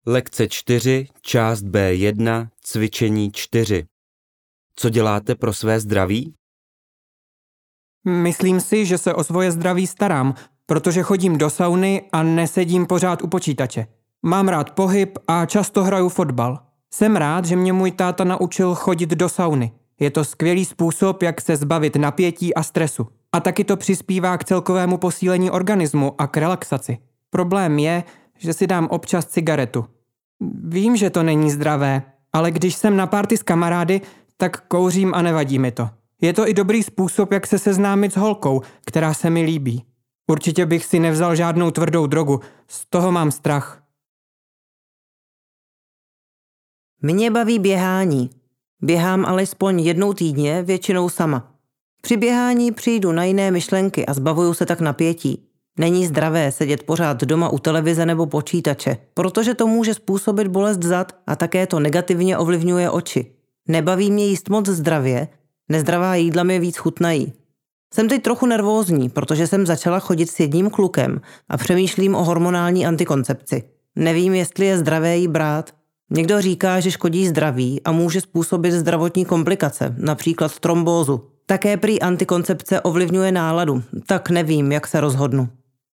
Lekce 4, část B1, cvičení 4. Co děláte pro své zdraví? Myslím si, že se o svoje zdraví starám, protože chodím do sauny a nesedím pořád u počítače. Mám rád pohyb a často hraju fotbal. Jsem rád, že mě můj táta naučil chodit do sauny. Je to skvělý způsob, jak se zbavit napětí a stresu. A taky to přispívá k celkovému posílení organismu a k relaxaci. Problém je, že si dám občas cigaretu. Vím, že to není zdravé, ale když jsem na party s kamarády, tak kouřím a nevadí mi to. Je to i dobrý způsob, jak se seznámit s holkou, která se mi líbí. Určitě bych si nevzal žádnou tvrdou drogu, z toho mám strach. Mě baví běhání. Běhám alespoň jednou týdně, většinou sama. Při běhání přijdu na jiné myšlenky a zbavuju se tak napětí. Není zdravé sedět pořád doma u televize nebo počítače, protože to může způsobit bolest zad a také to negativně ovlivňuje oči. Nebaví mě jíst moc zdravě, nezdravá jídla mi víc chutnají. Jsem teď trochu nervózní, protože jsem začala chodit s jedním klukem a přemýšlím o hormonální antikoncepci. Nevím, jestli je zdravé jí brát. Někdo říká, že škodí zdraví a může způsobit zdravotní komplikace, například trombózu. Také prý antikoncepce ovlivňuje náladu, tak nevím, jak se rozhodnu.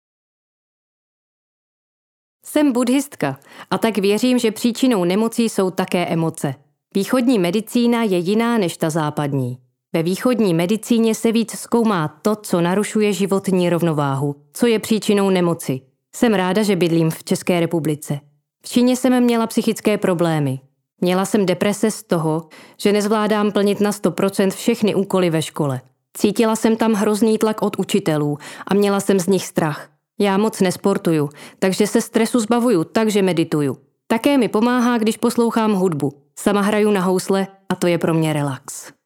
Jsem buddhistka a tak věřím, že příčinou nemocí jsou také emoce. Východní medicína je jiná než ta západní. Ve východní medicíně se víc zkoumá to, co narušuje životní rovnováhu, co je příčinou nemoci. Jsem ráda, že bydlím v České republice. V Číně jsem měla psychické problémy. Měla jsem deprese z toho, že nezvládám plnit na 100% všechny úkoly ve škole. Cítila jsem tam hrozný tlak od učitelů a měla jsem z nich strach. Já moc nesportuju, takže se stresu zbavuju, takže medituju. Také mi pomáhá, když poslouchám hudbu. Sama hraju na housle a to je pro mě relax.